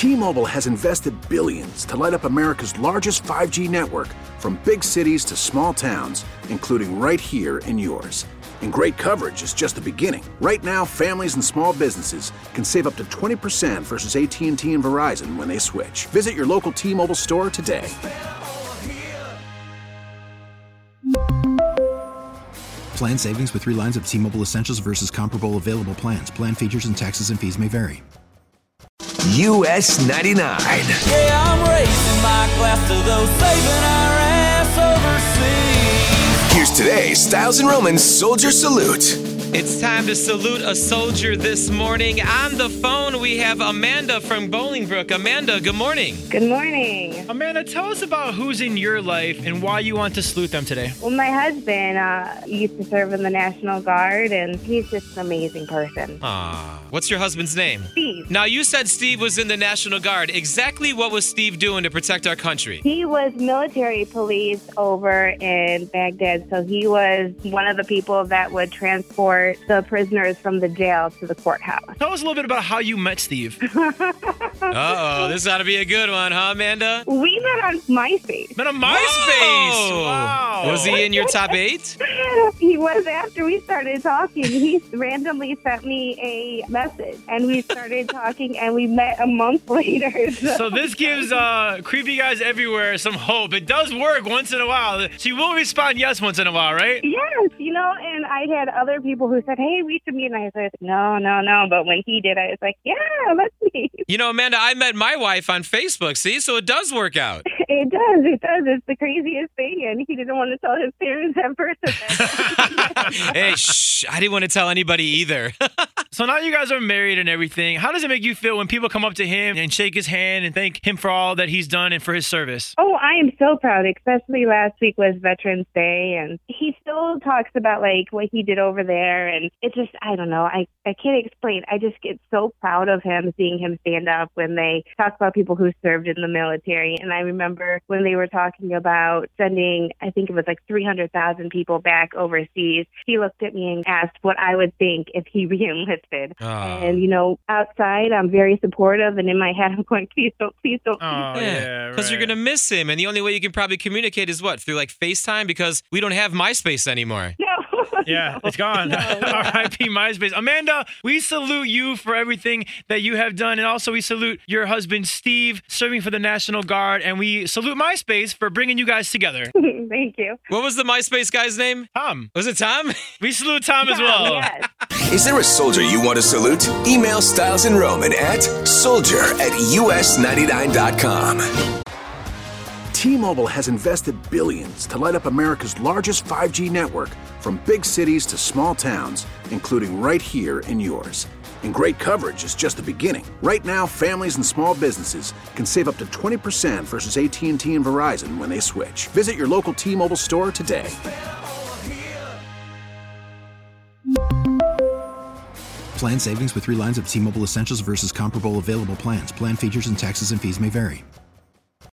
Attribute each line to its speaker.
Speaker 1: T-Mobile has invested billions to light up America's largest 5G network, from big cities to small towns, including right here in yours. And great coverage is just the beginning. Right now, families and small businesses can save up to 20% versus AT&T and Verizon when they switch. Visit your local T-Mobile store today.
Speaker 2: Plan savings with 3 lines of T-Mobile Essentials versus comparable available plans. Plan features and taxes and fees may vary.
Speaker 3: US 99.
Speaker 4: Yeah, I'm raising my glass to those saving our ass overseas.
Speaker 3: Here's today's Styles and Roman's Soldier Salute.
Speaker 5: It's time to salute a soldier this morning. On the phone, we have Amanda from Bolingbrook. Amanda, good morning.
Speaker 6: Good morning.
Speaker 7: Amanda, tell us about who's in your life and why you want to salute them today.
Speaker 6: Well, my husband used to serve in the National Guard, and he's just an amazing person.
Speaker 5: What's your husband's name?
Speaker 6: Steve.
Speaker 5: Now, you said Steve was in the National Guard. Exactly what was Steve doing to protect our country?
Speaker 6: He was military police over in Baghdad, so he was one of the people that would transport the prisoners from the jail to the courthouse.
Speaker 7: Tell us a little bit about how you met Steve.
Speaker 5: Uh-oh, this ought to be a good one, huh, Amanda?
Speaker 6: We met on MySpace.
Speaker 7: Met on MySpace!
Speaker 5: Whoa!
Speaker 7: Wow.
Speaker 5: Was he in your top 8?
Speaker 6: He was. After we started talking, he randomly sent me a message, and we started talking, and we met a month later.
Speaker 7: So this gives creepy guys everywhere some hope. It does work once in a while. She will respond yes once in a while, right?
Speaker 6: Yes, and I had other people who said, hey, we should meet. And I said, no. But when he did, I was like, yeah, let's meet.
Speaker 5: Amanda, I met my wife on Facebook, see? So it does work out.
Speaker 6: It does. It's the craziest thing. And he didn't want to tell his parents at first.
Speaker 5: Hey, shh. I didn't want to tell anybody either.
Speaker 7: So now you guys are married and everything. How does it make you feel when people come up to him and shake his hand and thank him for all that he's done and for his service?
Speaker 6: Oh, I am so proud, especially last week was Veterans Day. And he still talks about what he did over there. And it's just, I don't know. I can't explain. I just get so proud of him, seeing him stand up when they talk about people who served in the military. And I remember when they were talking about sending, I think it was 300,000 people back overseas, he looked at me and asked what I would think if he re-enlisted. And, outside, I'm very supportive. And in my head, I'm going, please don't.
Speaker 5: Yeah, because you're going to miss him. And the only way you can probably communicate is what? Through FaceTime? Because we don't have MySpace anymore.
Speaker 6: No.
Speaker 7: Yeah, it's gone.
Speaker 6: No.
Speaker 7: R.I.P. MySpace. Amanda, we salute you for everything that you have done. And also we salute your husband, Steve, serving for the National Guard. And we salute MySpace for bringing you guys together.
Speaker 6: Thank you.
Speaker 5: What was the MySpace guy's name?
Speaker 7: Tom.
Speaker 5: Was it Tom?
Speaker 7: We salute Tom as well.
Speaker 6: Yes.
Speaker 3: Is there a soldier you want to salute? Email Styles and Roman at soldier@us99.com.
Speaker 1: T-Mobile has invested billions to light up America's largest 5G network, from big cities to small towns, including right here in yours. And great coverage is just the beginning. Right now, families and small businesses can save up to 20% versus AT&T and Verizon when they switch. Visit your local T-Mobile store today.
Speaker 2: Plan savings with 3 lines of T-Mobile Essentials versus comparable available plans. Plan features and taxes and fees may vary.